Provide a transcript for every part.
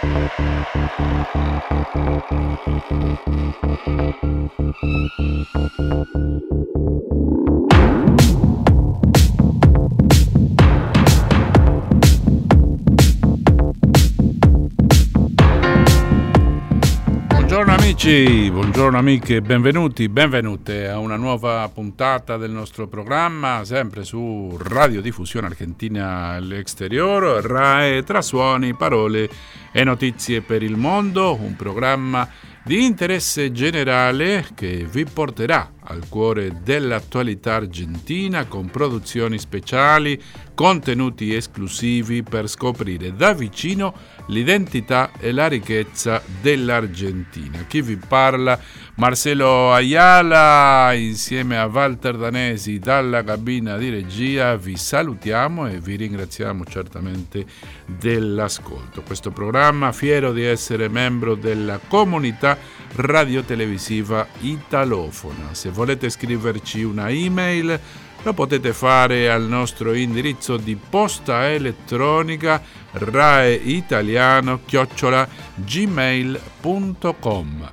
Buongiorno amici, buongiorno amiche, benvenute a una nuova puntata del nostro programma, sempre su Radiodiffusione Argentina all'Exterior, RAE, tra suoni, parole e notizie per il mondo, un programma di interesse generale che vi porterà al cuore dell'attualità argentina con produzioni speciali, contenuti esclusivi per scoprire da vicino l'identità e la ricchezza dell'Argentina. Chi vi parla? Marcelo Ayala, insieme a Walter Danesi dalla cabina di regia, vi salutiamo e vi ringraziamo certamente dell'ascolto. Questo programma, fiero di essere membro della comunità radiotelevisiva italofona. Se volete scriverci una email, lo potete fare al nostro indirizzo di posta elettronica raeitaliano@gmail.com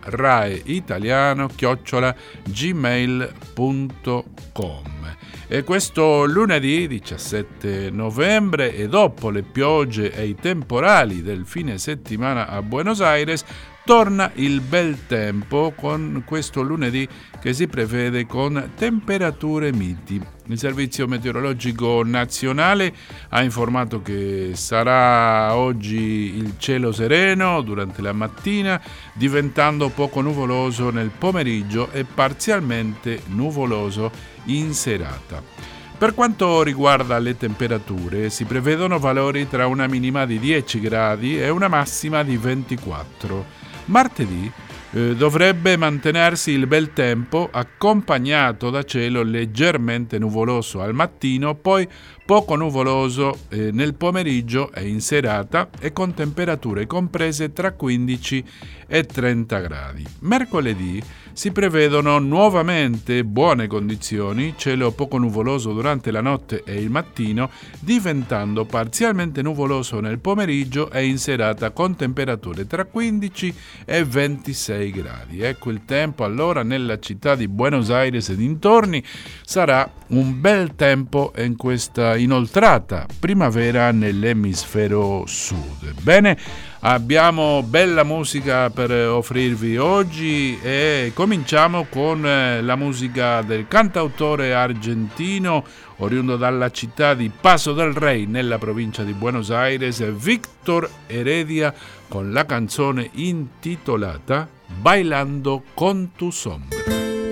raeitaliano@gmail.com. E questo lunedì 17 novembre e dopo le piogge e i temporali del fine settimana a Buenos Aires torna il bel tempo con questo lunedì che si prevede con temperature miti. Il Servizio Meteorologico Nazionale ha informato che sarà oggi il cielo sereno durante la mattina, diventando poco nuvoloso nel pomeriggio e parzialmente nuvoloso in serata. Per quanto riguarda le temperature, si prevedono valori tra una minima di 10 gradi e una massima di 24. Martedì dovrebbe mantenersi il bel tempo accompagnato da cielo leggermente nuvoloso al mattino, poi poco nuvoloso nel pomeriggio e in serata e con temperature comprese tra 15 e 30 gradi. Mercoledì si prevedono nuovamente buone condizioni, cielo poco nuvoloso durante la notte e il mattino, diventando parzialmente nuvoloso nel pomeriggio e in serata con temperature tra 15 e 26 gradi. Ecco il tempo allora nella città di Buenos Aires e dintorni. Sarà un bel tempo in questa inoltrata primavera nell'emisfero sud. Bene, abbiamo bella musica per offrirvi oggi e cominciamo con la musica del cantautore argentino oriundo dalla città di Paso del Rey nella provincia di Buenos Aires, Víctor Heredia, con la canzone intitolata Bailando con tu sombra.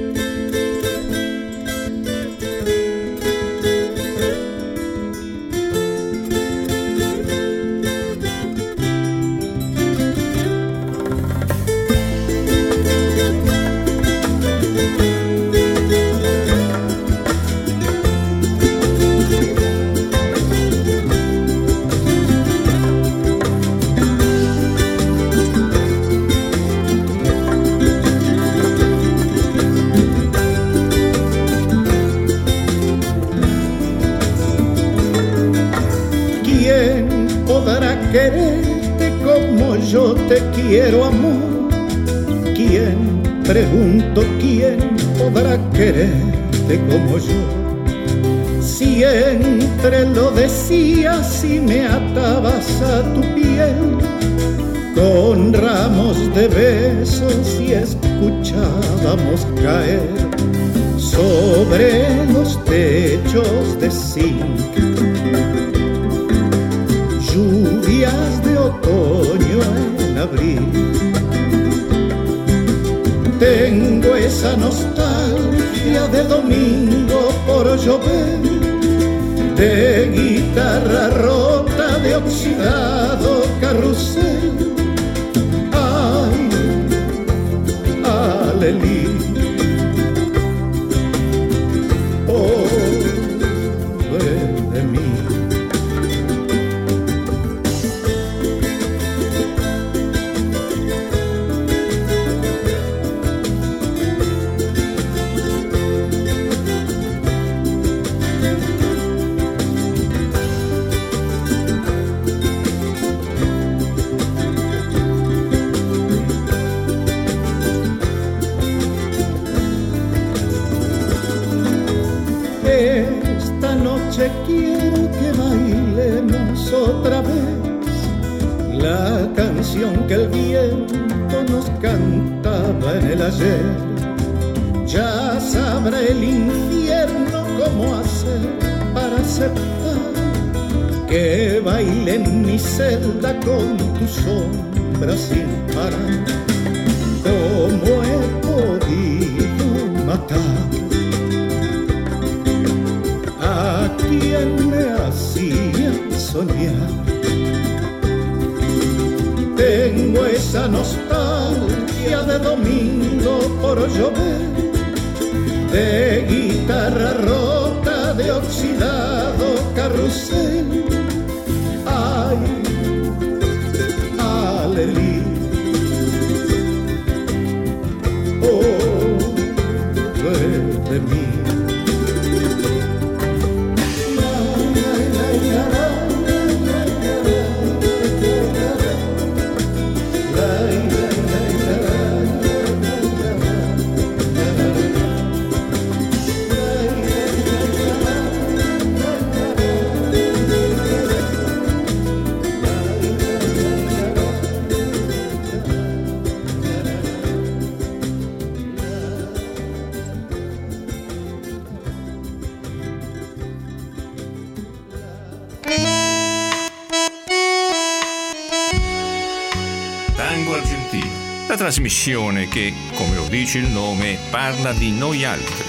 Quererte como yo te quiero, amor. ¿Quién, pregunto, quién podrá quererte como yo? Siempre lo decías y me atabas a tu piel con ramos de besos y escuchábamos caer sobre los techos de zinc lluvias de otoño en abril. Tengo esa nostalgia de domingo por llover, de guitarra rota, de oxidado carrusel. Ay, alelí, pobre de mí. canción que el viento nos cantaba en el ayer. Ya sabrá el infierno cómo hacer para aceptar que baile en mi celda con tu sombra sin parar. ¿Cómo he podido matar a quien me hacía soñar? Tengo esa nostalgia de domingo por llover, de guitarra rota, de oxidado carrusel. Ay, alelí, oh, de mí. La trasmissione che, come lo dice il nome, parla di noi altri.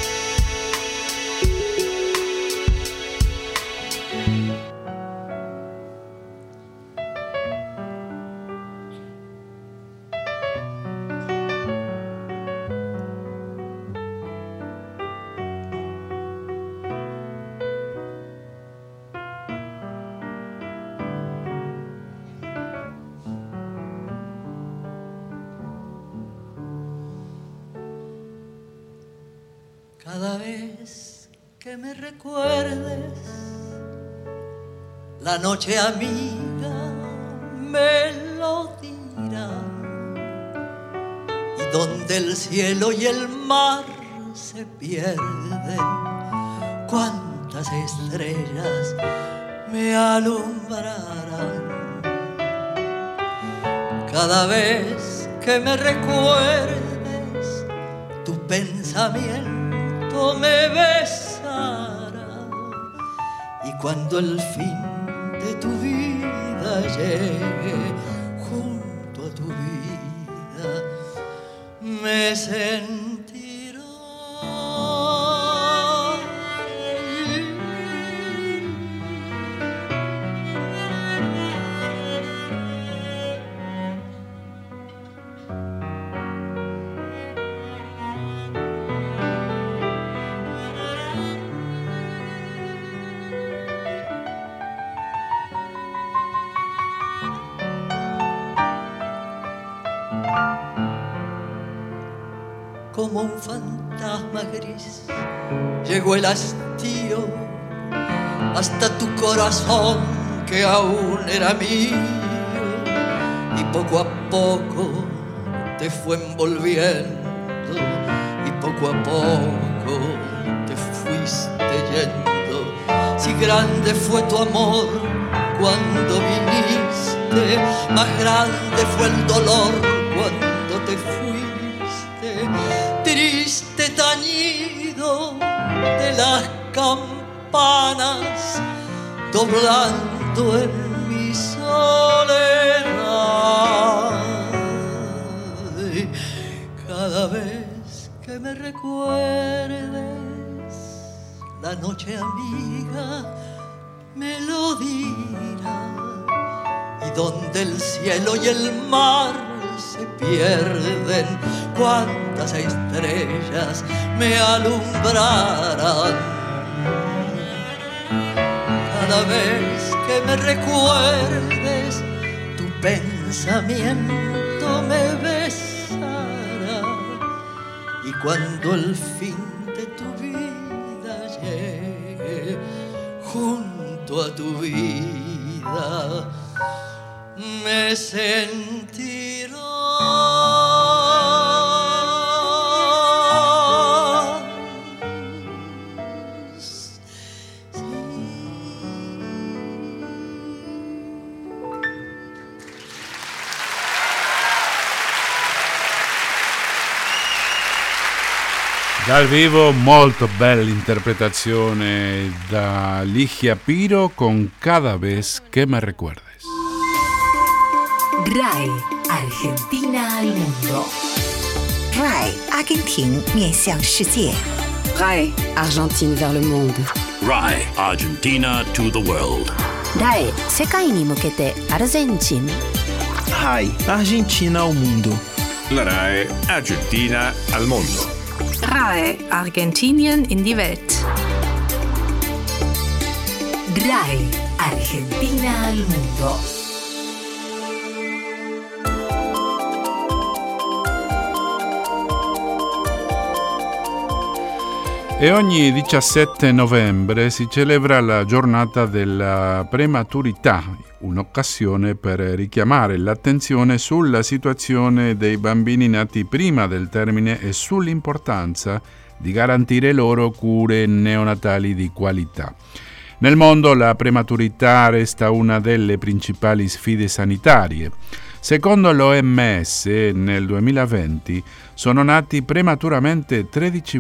Cada vez que me recuerdes la noche amiga me lo dirá, y donde el cielo y el mar se pierden, cuántas estrellas me alumbrarán. Cada vez que me recuerdes tu pensamiento me besará, y cuando el fin de tu vida llegue, junto a tu vida me sentirá. Como un fantasma gris llegó el hastío hasta tu corazón que aún era mío, y poco a poco te fue envolviendo, y poco a poco te fuiste yendo. Si grande fue tu amor cuando viniste, más grande fue el dolor cuando te fuiste. Triste tañido de las campanas doblando en mi soledad. Cada vez que me recuerdes la noche amiga me lo dirá, y donde el cielo y el mar se pierden, cuántas estrellas me alumbrarán. Cada vez que me recuerdes tu pensamiento me besará, y cuando el fin de tu vida llegue, junto a tu vida me sentirá. Dal vivo molto bella interpretazione da Ligia Piro con Cada vez que me recuerdes. RAI Argentina al mundo. RAI 阿根廷面向世界。 RAI Argentine vers le monde. RAI Argentina to the world. RAI 世界に向けてアルゼンチン。 RAI Argentina al mundo. La RAI Argentina al mondo. RAI Argentinien in die Welt. RAI Argentina al mundo. E ogni 17 novembre si celebra la giornata della prematurità, un'occasione per richiamare l'attenzione sulla situazione dei bambini nati prima del termine e sull'importanza di garantire loro cure neonatali di qualità. Nel mondo la prematurità resta una delle principali sfide sanitarie. Secondo l'OMS, nel 2020 sono nati prematuramente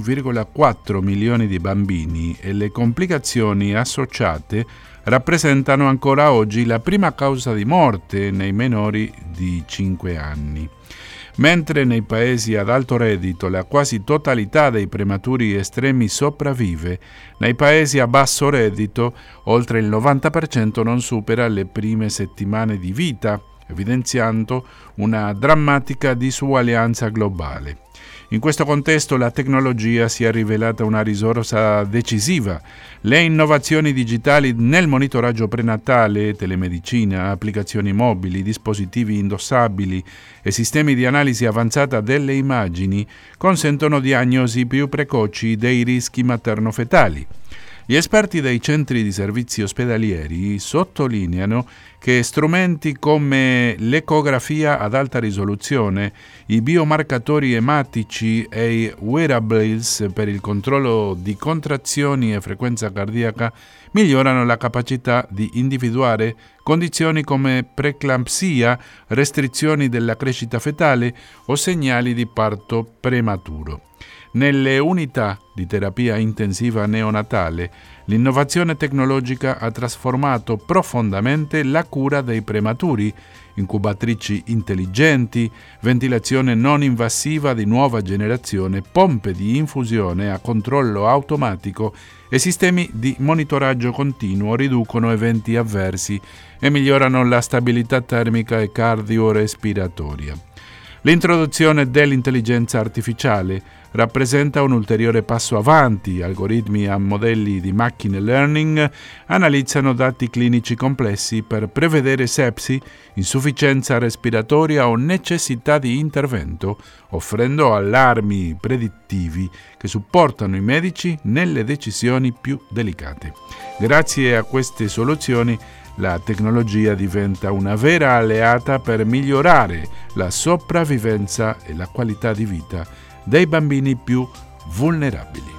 13,4 milioni di bambini e le complicazioni associate rappresentano ancora oggi la prima causa di morte nei minori di 5 anni. Mentre nei paesi ad alto reddito la quasi totalità dei prematuri estremi sopravvive, nei paesi a basso reddito oltre il 90% non supera le prime settimane di vita, evidenziando una drammatica disuguaglianza globale. In questo contesto la tecnologia si è rivelata una risorsa decisiva. Le innovazioni digitali nel monitoraggio prenatale, telemedicina, applicazioni mobili, dispositivi indossabili e sistemi di analisi avanzata delle immagini consentono diagnosi più precoci dei rischi materno-fetali. Gli esperti dei centri di servizi ospedalieri sottolineano che strumenti come l'ecografia ad alta risoluzione, i biomarcatori ematici e i wearables per il controllo di contrazioni e frequenza cardiaca migliorano la capacità di individuare condizioni come preeclampsia, restrizioni della crescita fetale o segnali di parto prematuro. Nelle unità di terapia intensiva neonatale, l'innovazione tecnologica ha trasformato profondamente la cura dei prematuri, incubatrici intelligenti, ventilazione non invasiva di nuova generazione, pompe di infusione a controllo automatico e sistemi di monitoraggio continuo riducono eventi avversi e migliorano la stabilità termica e cardiorespiratoria. L'introduzione dell'intelligenza artificiale rappresenta un ulteriore passo avanti. Algoritmi a modelli di machine learning analizzano dati clinici complessi per prevedere sepsi, insufficienza respiratoria o necessità di intervento, offrendo allarmi predittivi che supportano i medici nelle decisioni più delicate. Grazie a queste soluzioni, la tecnologia diventa una vera alleata per migliorare la sopravvivenza e la qualità di vita dei bambini più vulnerabili.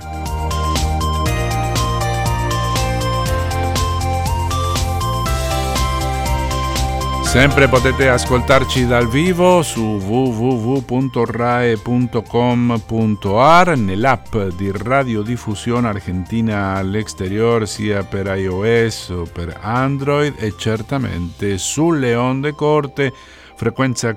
Sempre potete ascoltarci dal vivo su www.rae.com.ar, nell'app di Radiodiffusione Argentina all'Exterior sia per iOS o per Android e certamente sulle onde corte frequenza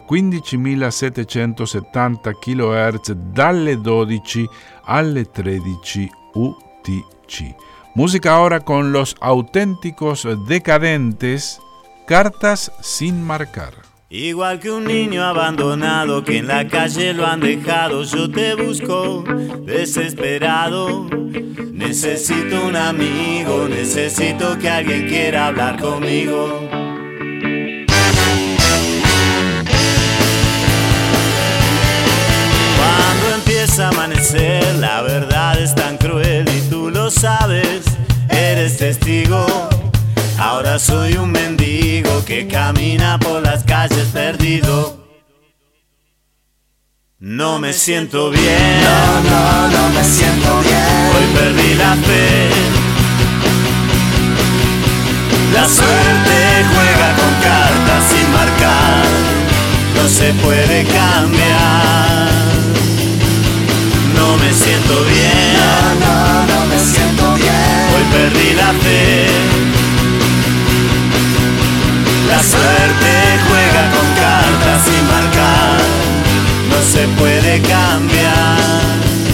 15.770 kHz dalle 12 alle 13 UTC. Música ahora con Los Auténticos Decadentes, Cartas sin marcar. Igual que un niño abandonado que en la calle lo han dejado, yo te busco desesperado. Necesito un amigo, necesito que alguien quiera hablar conmigo. Cuando empieza a amanecer, la verdad es tan cruel y tú lo sabes, eres testigo. Ahora soy un mendigo que camina por las calles perdido. No me siento bien, no me siento bien. Hoy perdí la fe. La suerte juega con cartas sin marcar. No se puede cambiar. No me siento bien. perdí la fe. La suerte juega con cartas sin marcar, no se puede cambiar.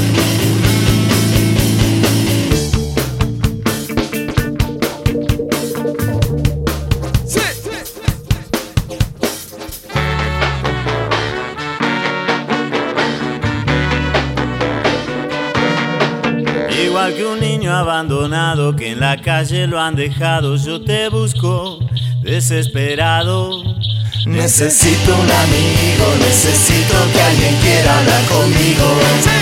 Igual que un niño abandonado que en la calle lo han dejado, yo te busco desesperado. Necesito un amigo, necesito que alguien quiera hablar conmigo.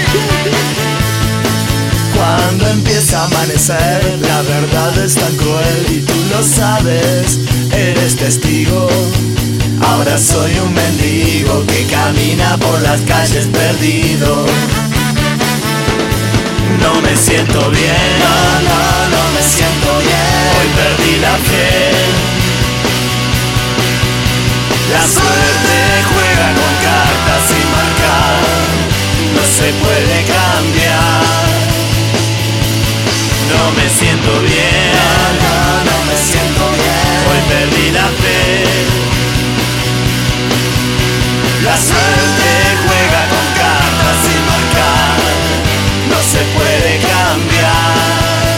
Cuando empieza a amanecer, la verdad es tan cruel y tú lo sabes, eres testigo. Ahora soy un mendigo que camina por las calles perdido. No me siento bien, no me siento bien. Hoy perdí la fe. La suerte juega con cartas sin marcar, no se puede cambiar. No me siento bien, no me siento bien. Hoy perdí la fe. La suerte juega con cartas sin marcar, no se puede cambiar.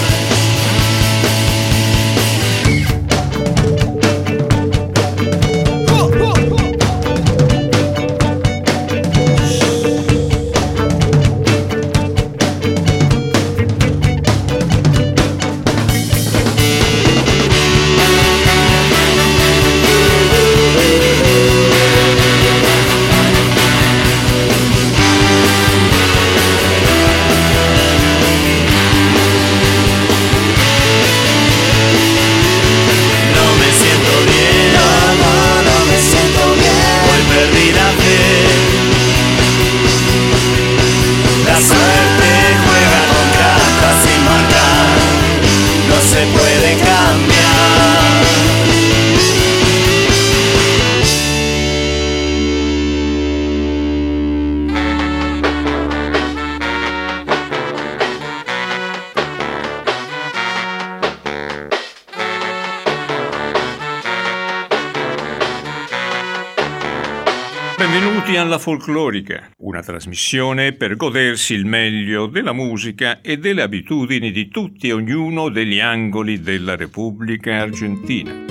Benvenuti alla Folclorica, una trasmissione per godersi il meglio della musica e delle abitudini di tutti e ognuno degli angoli della Repubblica Argentina.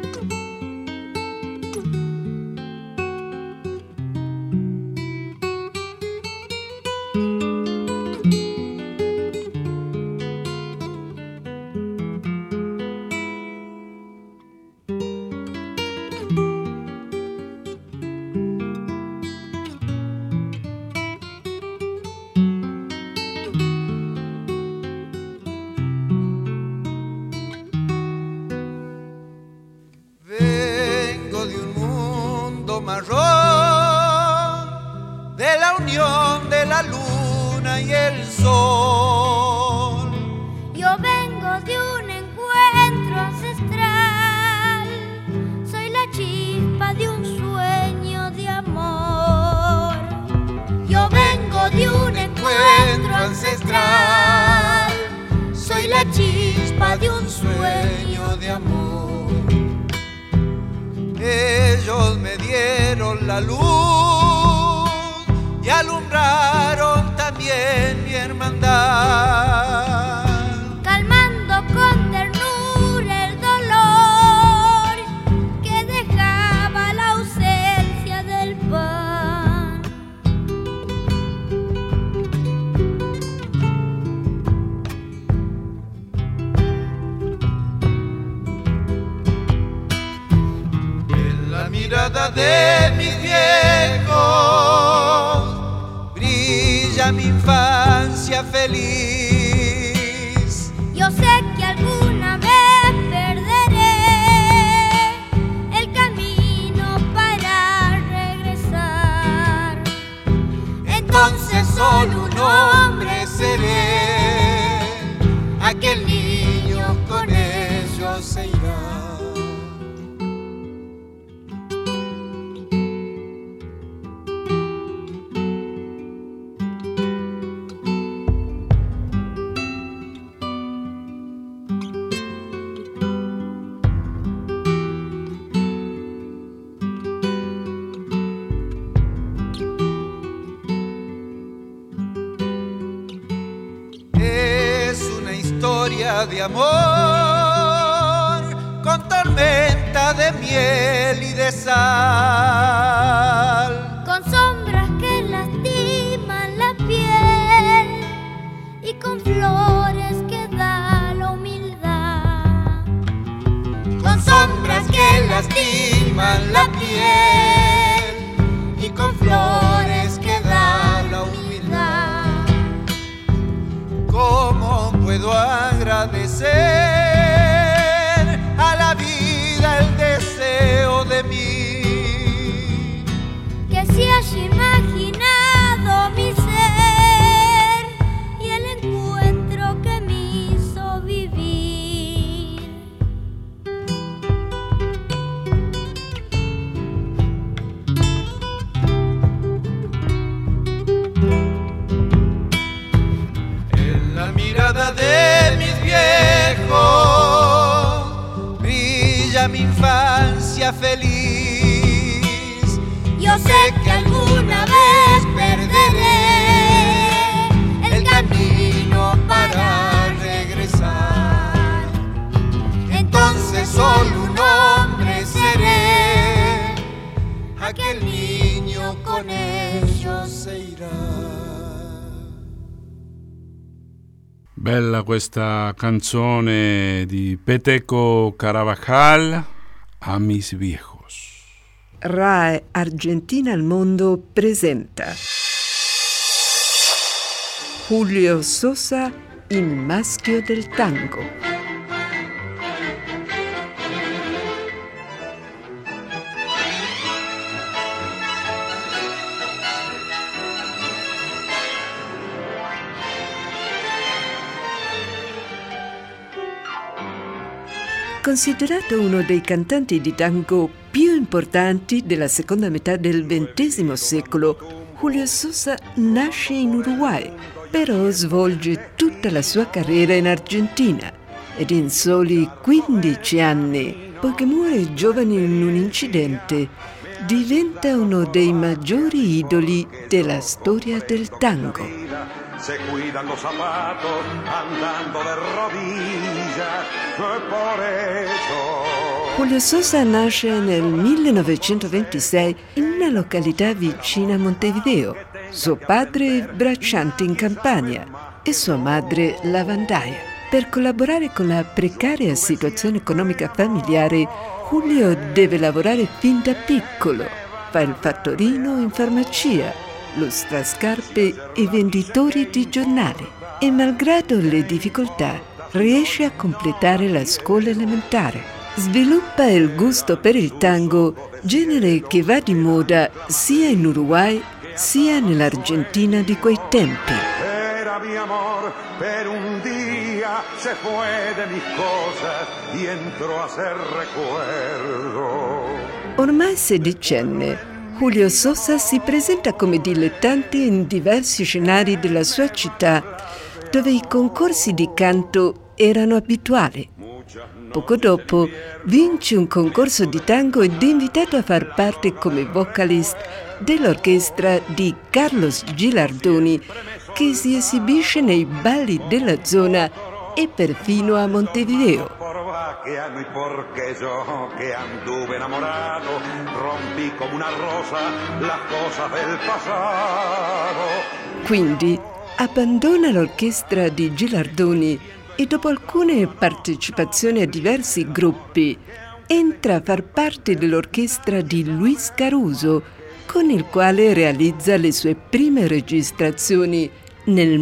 De mis viejos brilla mi infancia feliz. Yo sé que alguna vez perderé el camino para regresar. Entonces solo un hombre seré, aquel niño con ellos se irá. sombra de amor, con tormenta de miel y de sal. Con sombras que lastiman la piel y con flores que da la humildad. Con sombras que lastiman la piel y con flores que da la humildad. ¿Cómo puedo agradecer a la vida el deseo de mí? Que se haya imaginado mi ser y el encuentro que me hizo vivir. En la mirada de mis viejos brilla mi infancia feliz. Yo sé que alguna vez perderé el camino para regresar. Entonces solo un hombre seré, aquel niño con ellos se irá. Bella questa canzone di Peteco Carabajal, A mis viejos. RAI Argentina al Mondo presenta Julio Sosa, il maschio del tango. Considerato uno dei cantanti di tango più importanti della seconda metà del XX secolo, Julio Sosa nasce in Uruguay, però svolge tutta la sua carriera in Argentina ed in soli 15 anni, poiché muore giovane in un incidente, diventa uno dei maggiori idoli della storia del tango. Se cuidan los zapatos andando de rodillas, por eso. Julio Sosa nasce nel 1926 in una località vicina a Montevideo. Suo padre bracciante in Campania e sua madre lavandaia. Per collaborare con la precaria situazione economica familiare, Julio deve lavorare fin da piccolo. Fa il fattorino in farmacia, lustrascarpe e venditori di giornali e malgrado le difficoltà riesce a completare la scuola elementare. Sviluppa il gusto per il tango, genere che va di moda sia in Uruguay sia nell'Argentina di quei tempi. Era mi amor, per un día se fue de mis cosas y entró a ser recuerdo. Ormai sedicenne, Julio Sosa si presenta come dilettante in diversi scenari della sua città, dove i concorsi di canto erano abituali. Poco dopo vince un concorso di tango ed è invitato a far parte come vocalist dell'orchestra di Carlos Gilardoni, che si esibisce nei balli della zona e perfino a Montevideo. Y porque yo que anduve enamorado rompí como una rosa las cosas del pasado. Quindi abbandona l'orchestra di Gilardoni e dopo alcune partecipazioni a diversi gruppi entra a far parte dell'orchestra di Luis Caruso, con il quale realizza le sue prime registrazioni nel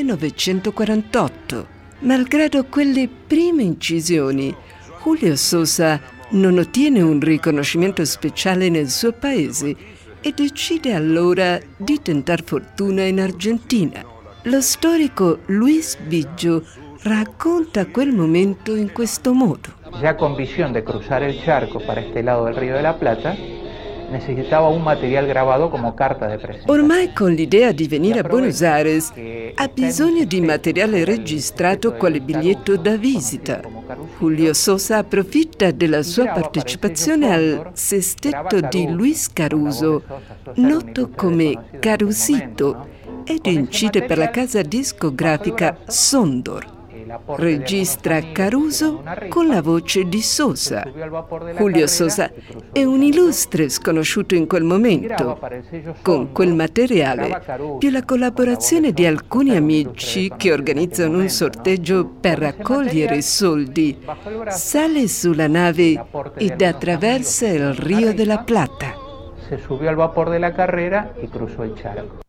1948. Malgrado quelle prime incisioni, Julio Sosa non ottiene un riconoscimento speciale nel suo paese e decide allora di tentar fortuna in Argentina. Lo storico Luis Biggio racconta quel momento in questo modo. Ya con visión de cruzar el charco para este lado del Río de la Plata, necesitaba un material grabado como carta de presentazione. Ormai con l'idea di venire a Buenos Aires ha bisogno di materiale registrato quale biglietto da visita. Julio Sosa approfitta della sua partecipazione al sestetto di Luis Caruso, noto come Carusito, ed incide per la casa discografica Sondor. registra Caruso con la voce di Sosa. Julio Sosa è un illustre sconosciuto in quel momento. Con quel materiale, più la collaborazione di alcuni amici che organizzano un sorteggio per raccogliere soldi, sale sulla nave ed attraversa il Rio de la Plata. Se subió al vapor de la carrera y cruzó el charco.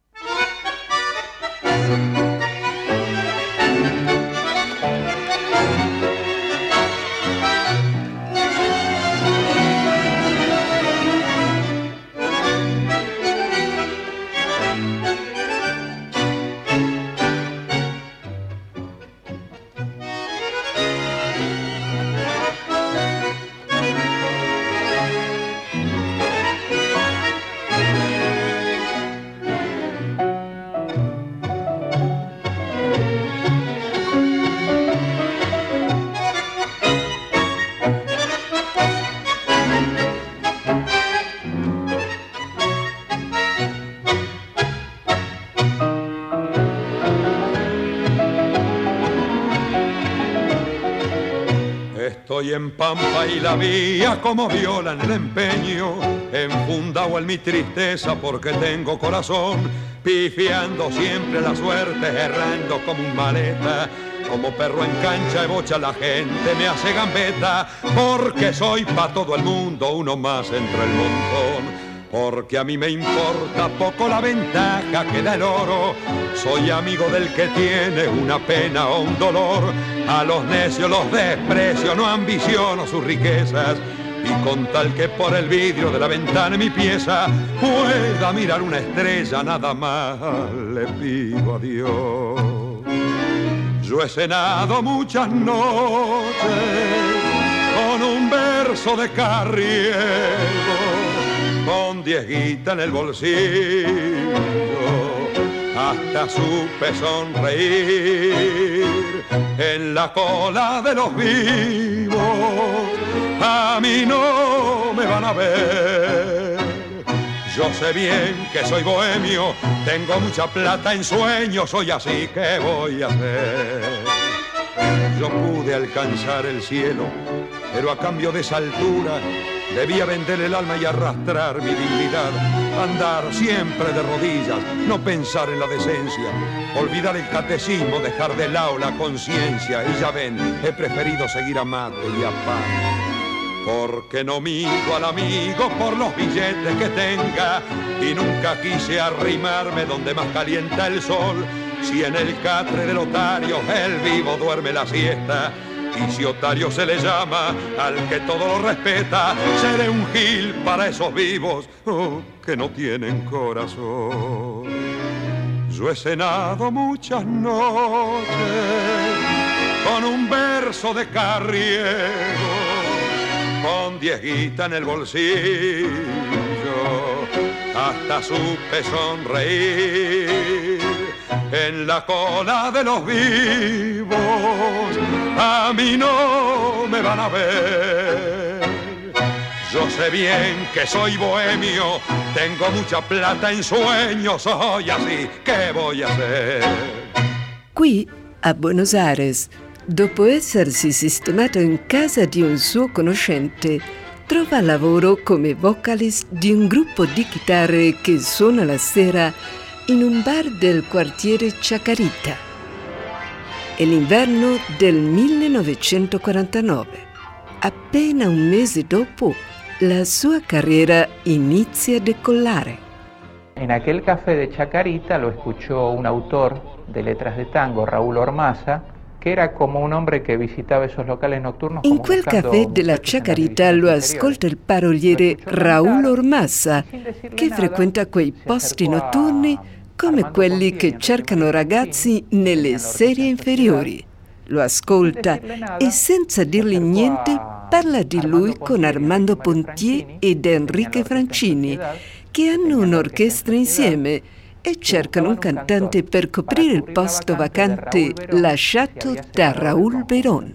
Estoy en Pampa y la vía como viola en el empeño, enfundado en mi tristeza porque tengo corazón, pifiando siempre la suerte, errando como un maleta, como perro en cancha de bocha la gente me hace gambeta, porque soy pa' todo el mundo uno más entre el montón. Porque a mí me importa poco la ventaja que da el oro. Soy amigo del que tiene una pena o un dolor. A los necios los desprecio, no ambiciono sus riquezas. Y con tal que por el vidrio de la ventana mi pieza pueda mirar una estrella, nada más le pido a Dios. Yo he cenado muchas noches con un verso de Carriego, con 10 guitas en el bolsillo, hasta supe sonreír en la cola de los vivos. A mí no me van a ver. Yo sé bien que soy bohemio, tengo mucha plata en sueños, soy así, ¿qué voy a hacer? Yo pude alcanzar el cielo, pero a cambio de esa altura debía vender el alma y arrastrar mi dignidad, andar siempre de rodillas, no pensar en la decencia, olvidar el catecismo, dejar de lado la conciencia. Y ya ven, he preferido seguir a mate y a pan. Porque no mido al amigo por los billetes que tenga, y nunca quise arrimarme donde más calienta el sol. Si en el catre del otario el vivo duerme la siesta, y si otario se le llama al que todo lo respeta, seré un gil para esos vivos que no tienen corazón. Yo he cenado muchas noches con un verso de Carriego, con 10 guitas en el bolsillo, hasta supe sonreír en la cola de los vivos. A mí no me van a ver. Yo sé bien que soy bohemio, tengo mucha plata in sueños, soy así, ¿qué voy a hacer? Qui, a Buenos Aires, dopo essersi sistemato in casa di un suo conoscente, trova lavoro come vocalist di un gruppo di chitarre che suona la sera in un bar del quartiere Chacarita. È l'inverno del 1949. Appena un mese dopo, la sua carriera inizia a decollare. En aquel café de Chacarita lo escuchó un autor de letras de tango, Raúl Ormaza, che era come un hombre che visitava esos locales notturnos. In quel caffè della Chacarita lo ascolta il paroliere Raúl Ormaza, che frequenta quei posti notturni come quelli che cercano ragazzi nelle serie inferiori. Lo ascolta e senza dirgli niente parla di lui con Armando Pontier ed Enrique Francini, che hanno un'orchestra insieme e cercano un cantante per coprire il posto vacante lasciato da Raúl Verón.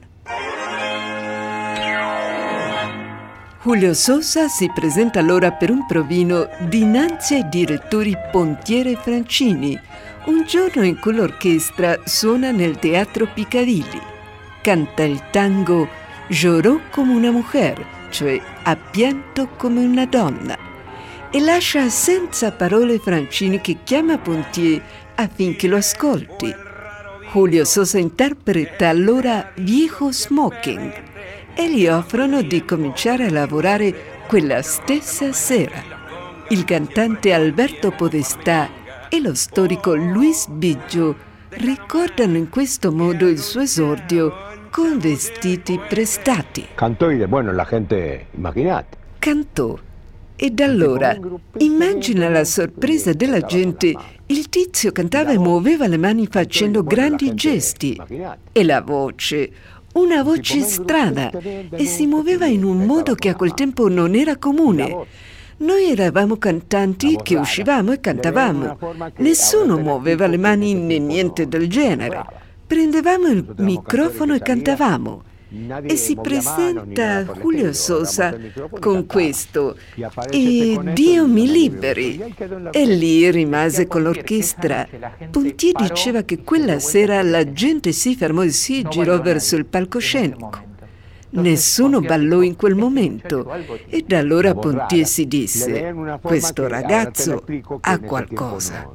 Julio Sosa si presenta allora per un provino dinanzi ai direttori Pontier e Francini, un giorno in cui l'orchestra suona nel Teatro Piccadilly. canta il tango Lloró come una mujer, cioè ha pianto come una donna, e lascia senza parole Francini che chiama Pontier affinché lo ascolti. Julio Sosa interpreta allora Viejo Smoking e gli offrono di cominciare a lavorare quella stessa sera. Il cantante Alberto Podestà e lo storico Luis Biggio ricordano in questo modo il suo esordio con vestiti prestati. Cantò y bueno, la gente, immaginate. Cantò. E da allora, immagina la sorpresa della gente. Il tizio cantava e muoveva le mani facendo grandi gesti. E la voce, una voce strana, e si muoveva in un modo che a quel tempo non era comune. Noi eravamo cantanti che uscivamo e cantavamo. Nessuno muoveva le mani né niente del genere. Prendevamo il microfono e cantavamo. E si presenta Julio Sosa con questo e Dio mi liberi, e lì rimase con l'orchestra. Pontier diceva che quella sera la gente si fermò e si girò verso il palcoscenico. Nessuno ballò in quel momento e da allora Pontier si disse: questo ragazzo ha qualcosa.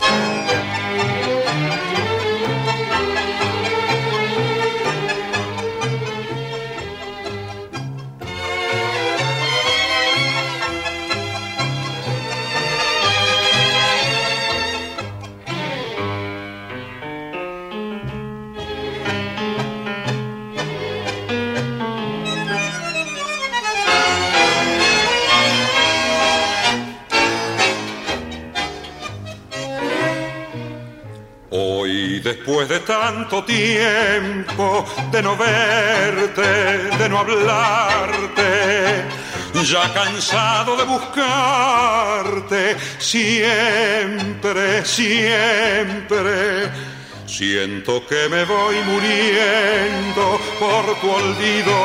Después de tanto tiempo de no verte, de no hablarte, ya cansado de buscarte, siempre, siempre, siento que me voy muriendo por tu olvido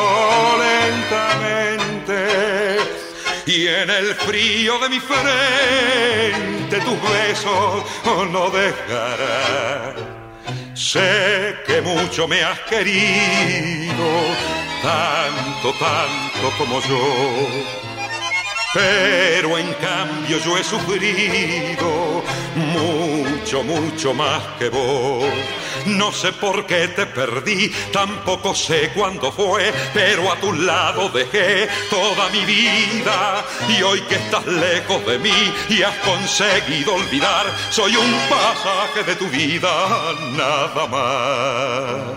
lentamente. Y en el frío de mi frente tus besos no dejarán. Sé que mucho me has querido, tanto, tanto como yo. Pero en cambio yo he sufrido mucho, mucho más que vos. No sé por qué te perdí, tampoco sé cuándo fue, pero a tu lado dejé toda mi vida. Y hoy que estás lejos de mí y has conseguido olvidar, soy un pasaje de tu vida, nada más.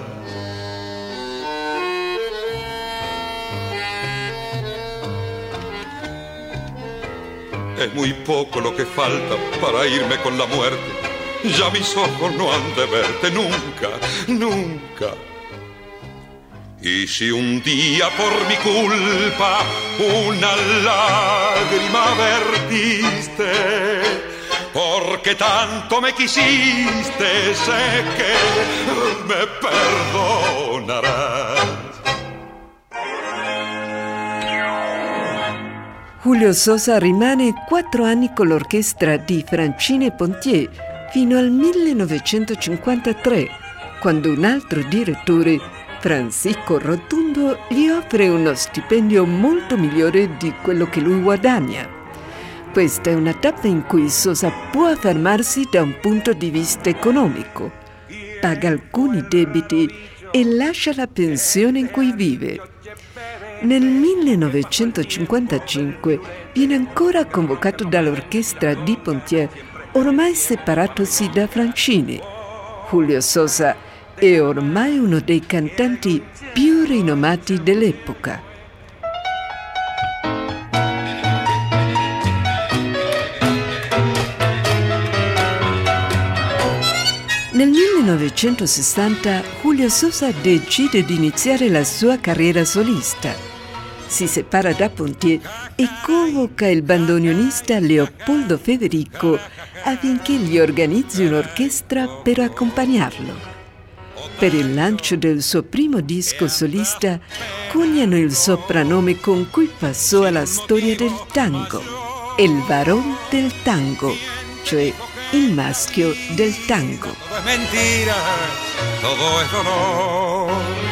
Es muy poco lo que falta para irme con la muerte. Ya mis ojos no han de verte nunca, nunca. Y si un día por mi culpa una lágrima vertiste, porque tanto me quisiste, sé que me perdonarás. Julio Sosa rimane 4 anni con l'orchestra di Francini e Pontier fino al 1953, quando un altro direttore, Francisco Rotundo, gli offre uno stipendio molto migliore di quello che lui guadagna. Questa è una tappa in cui Sosa può affermarsi da un punto di vista economico, paga alcuni debiti e lascia la pensione in cui vive. Nel 1955 viene ancora convocato dall'orchestra di Pontier, ormai separatosi da Francini. Julio Sosa è ormai uno dei cantanti più rinomati dell'epoca. Nel 1960 Julio Sosa decide di iniziare la sua carriera solista. Si separa da Pontier e convoca il bandoneonista Leopoldo Federico affinché gli organizzi un'orchestra per accompagnarlo. Per il lancio del suo primo disco solista coniano il soprannome con cui passò alla storia del tango, El Varón del Tango, cioè il maschio del tango. Todo es mentira, todo es dolor.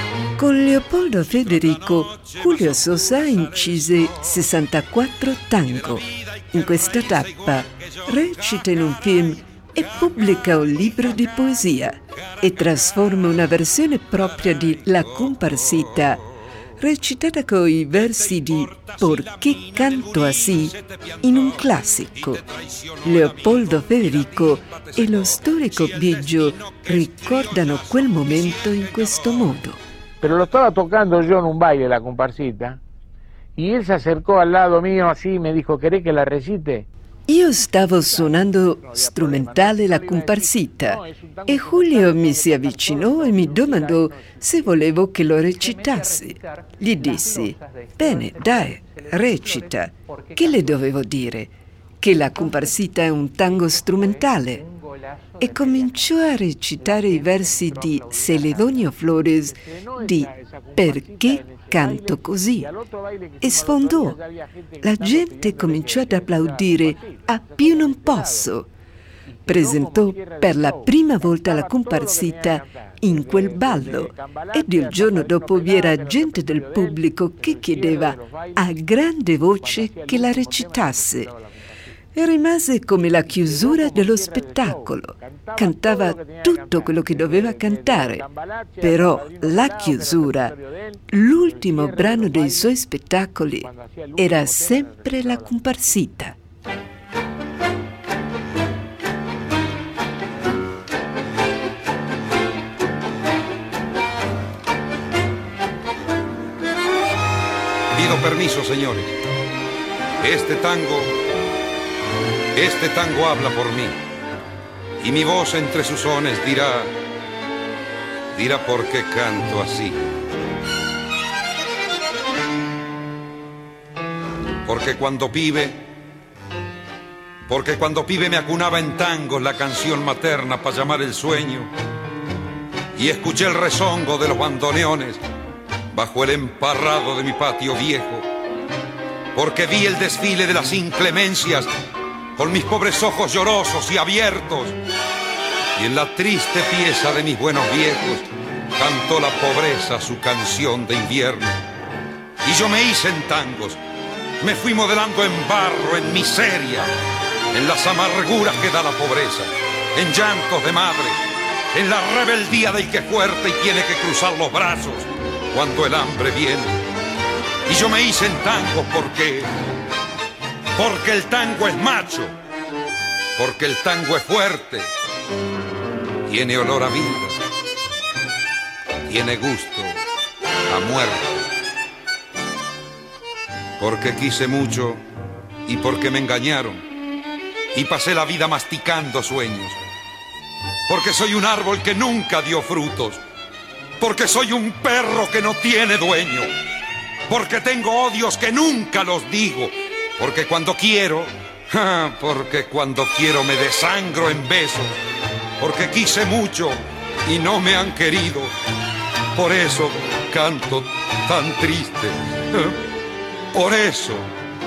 Con Leopoldo Federico, Julio Sosa incise 64 tango. In questa tappa recita in un film e pubblica un libro di poesia e trasforma una versione propria di La Comparsita, recitata con i versi di Perché canto así, in un classico. Leopoldo Federico e lo storico Biggio ricordano quel momento in questo modo. Pero lo estaba tocando yo en un baile, La Comparsita, y él se acercó al lado mío así y me dijo, ¿querés que la recite? Io stavo suonando strumentale La Comparsita e Julio mi si avvicinò e mi domandò se volevo che lo recitassi. Gli dissi, bene, dai, recita. Che le dovevo dire? Che La Comparsita è un tango strumentale. E cominciò a recitare i versi di Celedonio Flores di Perché canto così e sfondò. La gente cominciò ad applaudire a più non posso. Presentò per la prima volta La Comparsita in quel ballo ed il giorno dopo vi era gente del pubblico che chiedeva a grande voce che la recitasse. E rimase come la chiusura dello spettacolo. Cantava tutto quello che doveva cantare, però la chiusura, l'ultimo brano dei suoi spettacoli, era sempre La Comparsita. Pido permiso, señores. Este tango habla por mí, y mi voz entre sus sones dirá por qué canto así. Porque cuando pibe me acunaba en tangos la canción materna para llamar el sueño, y escuché el rezongo de los bandoneones bajo el emparrado de mi patio viejo. Porque vi el desfile de las inclemencias con mis pobres ojos llorosos y abiertos, y en la triste pieza de mis buenos viejos cantó la pobreza su canción de invierno. Y yo me hice en tangos, me fui modelando en barro, en miseria, en las amarguras que da la pobreza, en llantos de madre, en la rebeldía del que es fuerte y tiene que cruzar los brazos cuando el hambre viene. Y yo me hice en tangos porque el tango es macho, porque el tango es fuerte, tiene olor a vida, tiene gusto a muerte. Porque quise mucho y porque me engañaron y pasé la vida masticando sueños. Porque soy un árbol que nunca dio frutos, porque soy un perro que no tiene dueño, porque tengo odios que nunca los digo. Porque cuando quiero me desangro en besos. Porque quise mucho y no me han querido. Por eso canto tan triste. Por eso.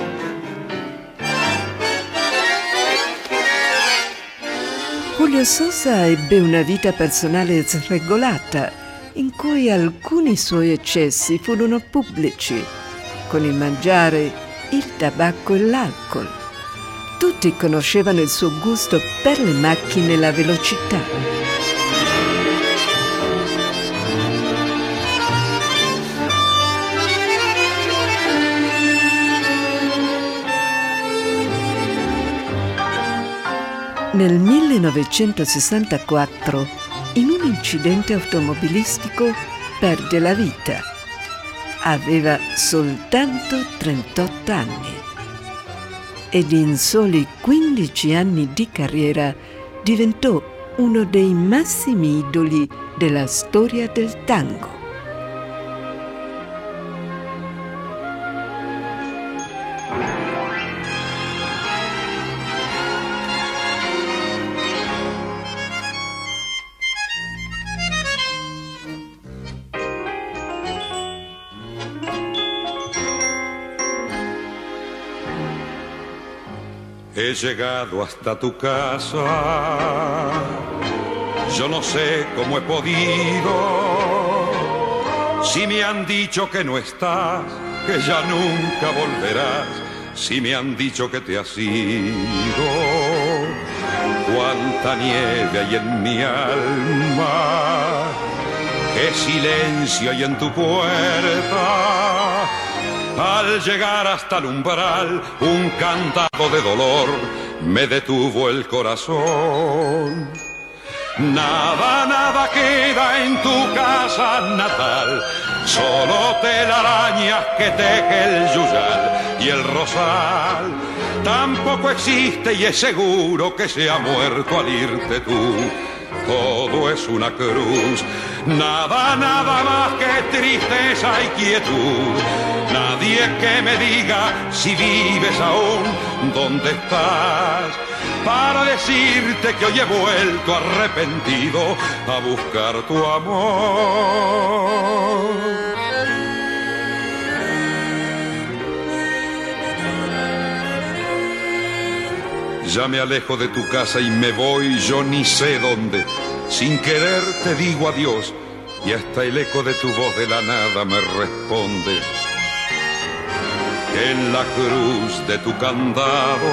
Julio Sosa ebbe una vita personale sregolata, in cui alcuni suoi eccessi furono pubblici, con il mangiare, il tabacco e l'alcol. Tutti conoscevano il suo gusto per le macchine e la velocità. Nel 1964, in un incidente automobilistico, perde la vita. Aveva soltanto 38 anni ed in soli 15 anni di carriera diventò uno dei massimi idoli della storia del tango. He llegado hasta tu casa, yo no sé cómo he podido Si me han dicho que no estás, que ya nunca volverás, si me han dicho que te has ido, cuánta nieve hay en mi alma, qué silencio hay en tu puerta. Al llegar hasta el umbral, un candado de dolor me detuvo el corazón. Nada, nada queda en tu casa natal, solo telarañas que teje el yuyal y el rosal. Tampoco existe y es seguro que se ha muerto al irte tú. Todo es una cruz, nada, nada más que tristeza y quietud. Nadie que me diga si vives aún, dónde estás, para decirte que hoy he vuelto arrepentido a buscar tu amor. Ya me alejo de tu casa y me voy yo ni sé dónde. Sin querer te digo adiós y hasta el eco de tu voz de la nada me responde. En la cruz de tu candado,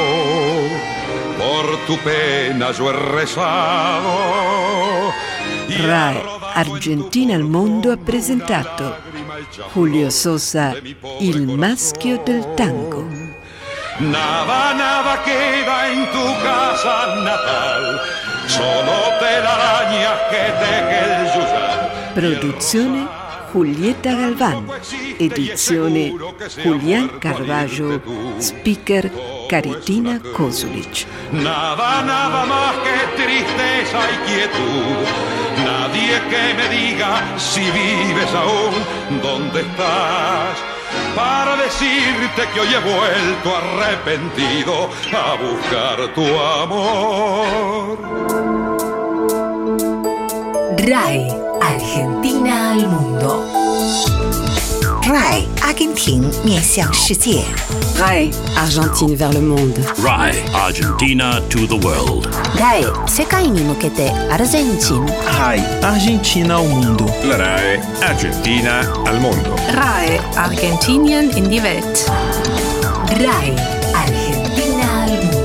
por tu pena yo he rezado. RAI Argentina al mondo ha presentato Julio Sosa, Il maschio del tango. Nada, nada queda en tu casa natal, solo telarañas que teje el yuyal. Produzione Julieta Galván, edizione Julián Carballo, speaker Caritina Kosulic. Nada, nada más que tristeza y quietud. Nadie que me diga si vives aún, dónde estás, para decirte que hoy he vuelto arrepentido a buscar tu amor. RAI Argentina al mundo. RAI 阿根廷面向世界。 RAI Argentine vers le monde. RAI Argentina to the world. RAI 世界に向けてアルゼンチン。 RAI Argentina al mundo. La RAI Argentina al mondo. RAI Argentinien in die Welt. RAI Argentina al mundo.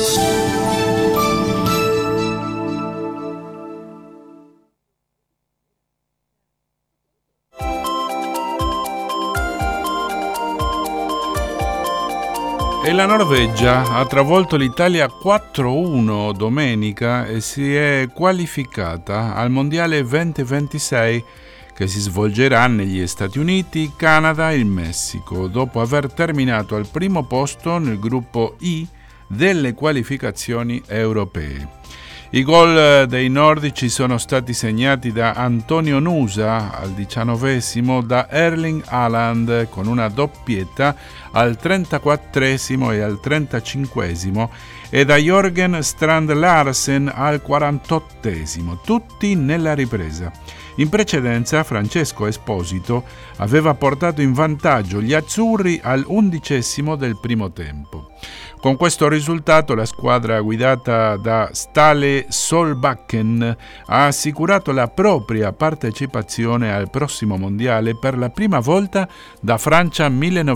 E la Norvegia ha travolto l'Italia 4-1 domenica e si è qualificata al Mondiale 2026 che si svolgerà negli Stati Uniti, Canada e il Messico, dopo aver terminato al primo posto nel gruppo I delle qualificazioni europee. I gol dei nordici sono stati segnati da Antonio Nusa al 19esimo, da Erling Haaland con una doppietta al 34esimo e al 35esimo e da Jørgen Strand Larsen al 48esimo, tutti nella ripresa. In precedenza Francesco Esposito aveva portato in vantaggio gli azzurri al 11esimo del primo tempo. Con questo risultato la squadra guidata da Ståle Solbakken ha assicurato la propria partecipazione al prossimo mondiale per la prima volta da Francia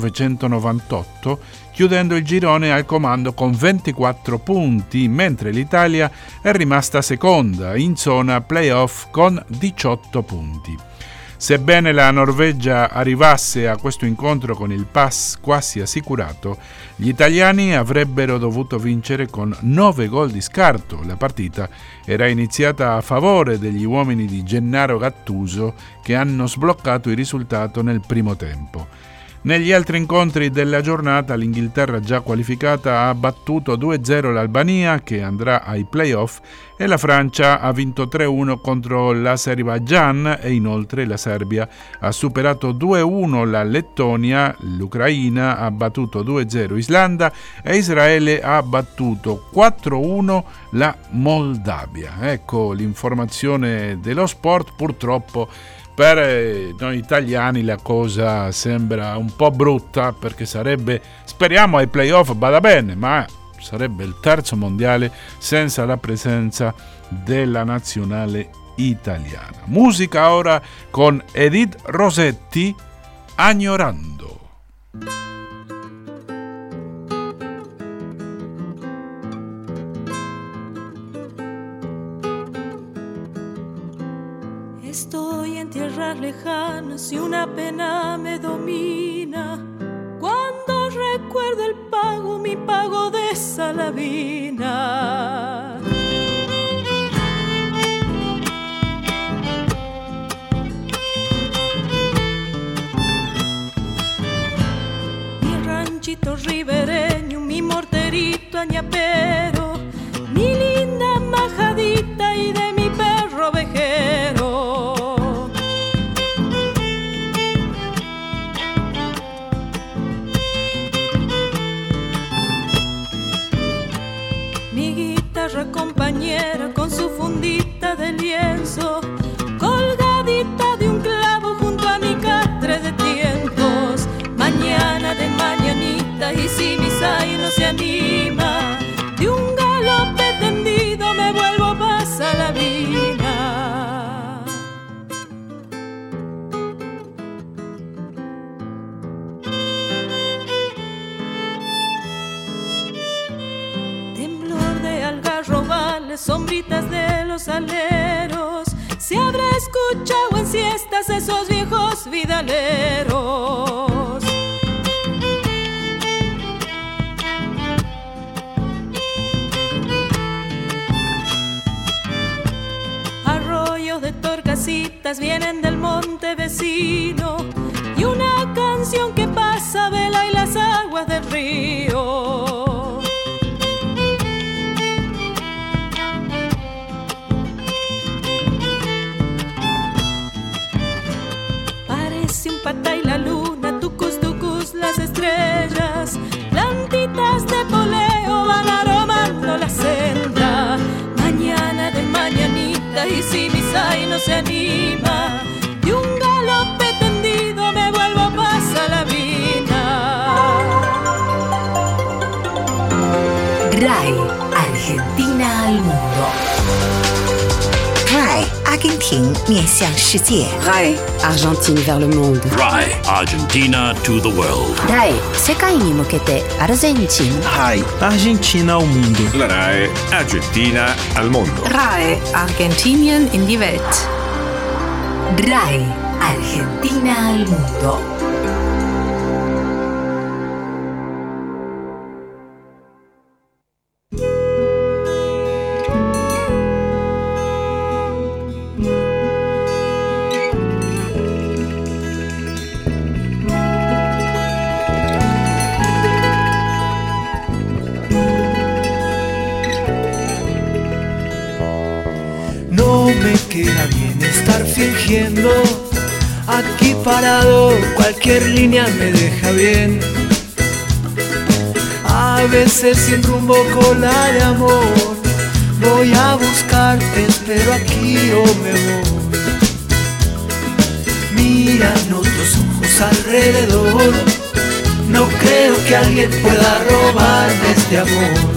1998, chiudendo il girone al comando con 24 punti, mentre l'Italia è rimasta seconda in zona playoff con 18 punti. Sebbene la Norvegia arrivasse a questo incontro con il pass quasi assicurato, gli italiani avrebbero dovuto vincere con 9 gol di scarto. La partita era iniziata a favore degli uomini di Gennaro Gattuso, che hanno sbloccato il risultato nel primo tempo. Negli altri incontri della giornata l'Inghilterra, già qualificata, ha battuto 2-0 l'Albania, che andrà ai playoff, e la Francia ha vinto 3-1 contro l'Azerbaijan e inoltre la Serbia ha superato 2-1 la Lettonia, l'Ucraina ha battuto 2-0 Islanda e Israele ha battuto 4-1 la Moldavia. Ecco l'informazione dello sport. Purtroppo per noi italiani la cosa sembra un po' brutta, perché sarebbe, speriamo ai playoff vada bene, ma sarebbe il terzo mondiale senza la presenza della nazionale italiana. Música ahora con Edith Rossetti, Añorando. Estoy en tierras lejanas y una pena me domina cuando recuerdo el pago, mi pago de Salavina. Mi ranchito ribereño, mi morterito añapero, mi linda majadita y de mi perro ovejero. Compañera con su fundita de lienzo, colgadita de un clavo junto a mi catre de tientos. Mañana de mañanita y si mi zaino se anima, de un galope tendido me vuelvo pa' Salavina. Sombritas de los aleros, se habrá escuchado en siestas esos viejos vidaleros. Arroyos de torcasitas vienen del monte vecino y una canción que pasa vela y las aguas del río. Pata y la luna, tucus, tucus, las estrellas, plantitas de poleo van aromando la senda. Mañana de mañanita y si mi zaino se anima, de un galope tendido me vuelvo pa' Salavina. RAI, Argentina al mundo. RAI, 阿根廷面向世界。 RAI, Argentine vers le monde. RAI, Argentina to the world. RAI, 世界に向けてアルゼンチン。 RAI, Argentina al mundo. La RAI, Argentina al mondo. RAI, Argentinien in die Welt. RAI, Argentina al mundo. Me queda bien estar fingiendo, aquí parado cualquier línea me deja bien. A veces sin rumbo cola de amor, voy a buscarte, pero aquí yo me voy. Miran otros ojos alrededor, no creo que alguien pueda robarme este amor.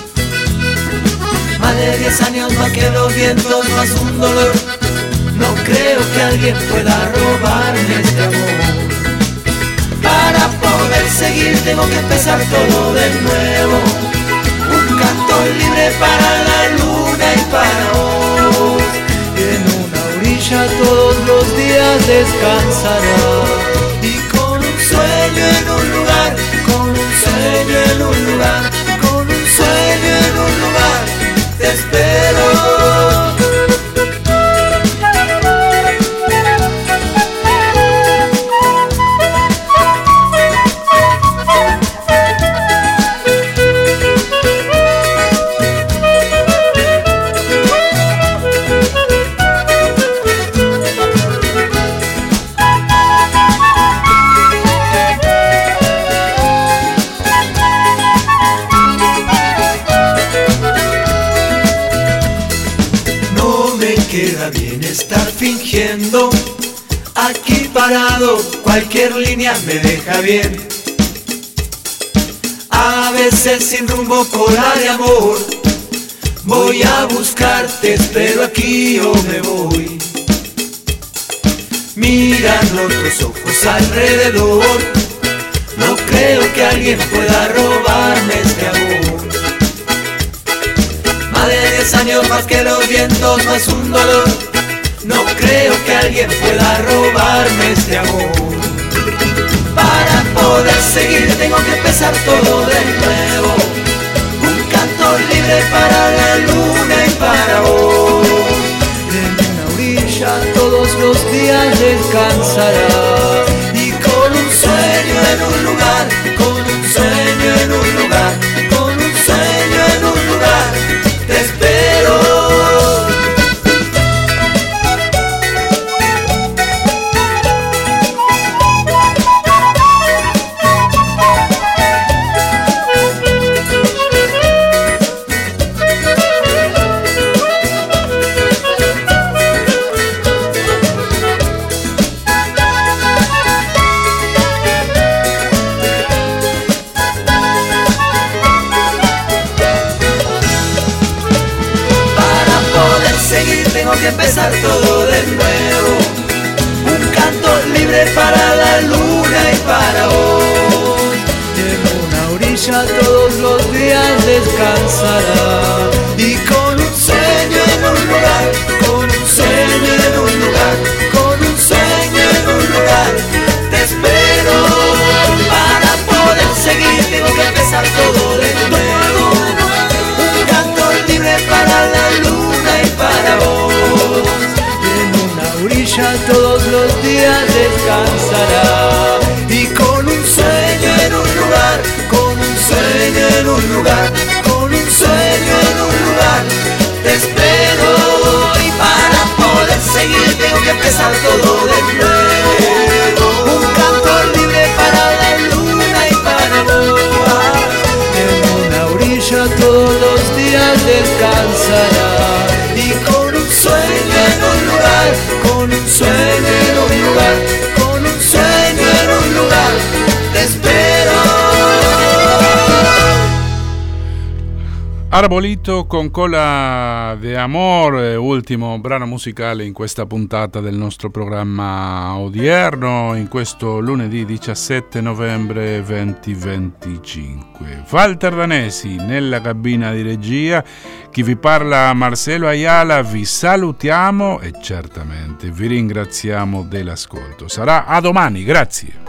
Más de 10 años más que los vientos, más un dolor. No creo que alguien pueda robarme este amor. Para poder seguir tengo que empezar todo de nuevo. Un canto libre para la luna y para vos. En una orilla todos los días descansará. Y con un sueño en un lugar, con un sueño en un lugar, con un sueño en un lugar, te espero. Queda bien estar fingiendo, aquí parado cualquier línea me deja bien. A veces sin rumbo cola de amor, voy a buscarte, espero aquí o me voy. Mirando tus ojos alrededor, no creo que alguien pueda robarme este amor. Más de 10 años más que los vientos, no es un dolor. No creo que alguien pueda robarme este amor. Para poder seguir tengo que empezar todo de nuevo. Un canto libre para la luna y para vos. En una orilla todos los días descansará. Y con un sueño en un lugar, con un sueño en un lugar, con un sueño en un lugar, te espero. Tengo que empezar todo de nuevo. Un canto libre para la luna y para vos. En una orilla todos los días descansará. Y con un sueño en un lugar, con un sueño en un lugar, con un sueño en un lugar, te espero. Para poder seguir tengo que empezar todo de nuevo. Un canto libre para la luna y para vos. Todos los días descansará. Y con un sueño en un lugar, con un sueño en un lugar, con un sueño en un lugar, te espero. Y para poder seguir tengo que empezar todo de nuevo. Un canto libre para la luna y para vos. En una orilla todos los días descansará. Y con un sueño en un lugar, con un sueño en un lugar, con un sueño en un lugar, te espero. Arbolito con cola de amor, ultimo brano musicale in questa puntata del nostro programma odierno, in questo lunedì 17 novembre 2025. Walter Danesi nella cabina di regia, chi vi parla Marcelo Ayala, vi salutiamo e certamente vi ringraziamo dell'ascolto. Sarà a domani, grazie.